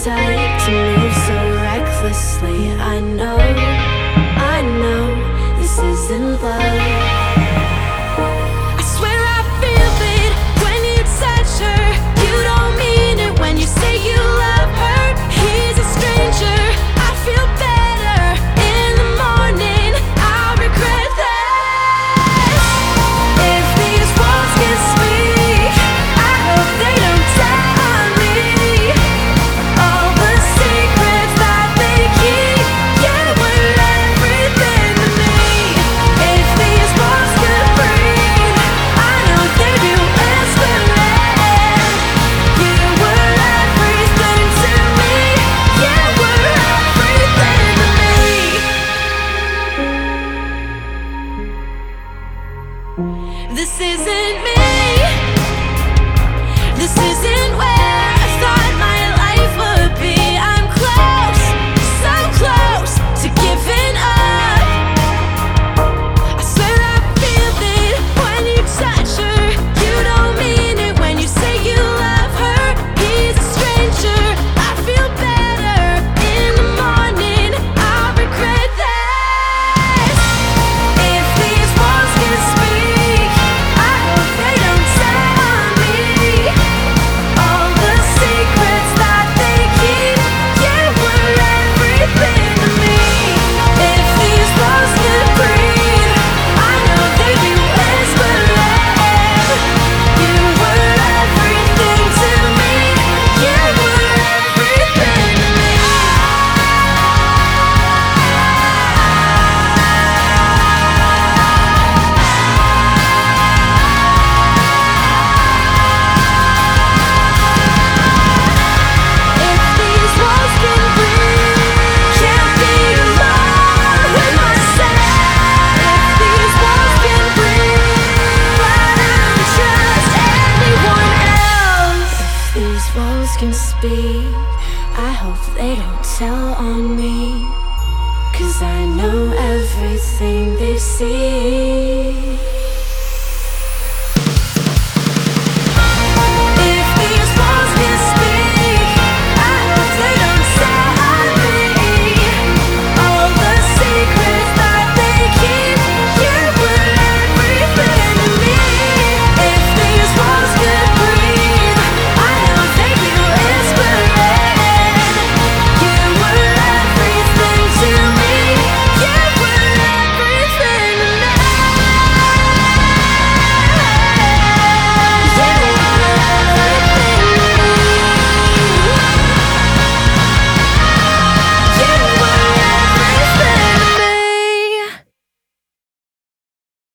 sight to move so recklessly. I know this isn't love. I swear I feel it when you touch her. You don't mean it when you say you love her. He's a stranger, I feel better. In the morning, I'll regret that. If these walls can speak, I hope they don't tell me all the secrets that they keep. Yeah, we're everything to me. If these walls could breathe, I know they'd be whispering. You were everything to me. Yeah, we're everything to me. This isn't me. This isn't where I thought my life would be. I'm close, so close to giving up. I swear I feel it when you touch her. You don't mean it when you say you love her. He's a stranger, I feel better. In the morning, I'll regret that. If these walls can speak, I hope they don't tell me all the secrets that they keep. Yeah, we're everything to me. If these walls could breathe, I know they'd be whispering. You were everything to me. Yeah, we're everything to me. If these walls can breathe, can't be alone with myself. If these walls can breathe, I don't trust anyone else. If these walls can speak, I hope they don't tell on me, 'cause I know everything they see.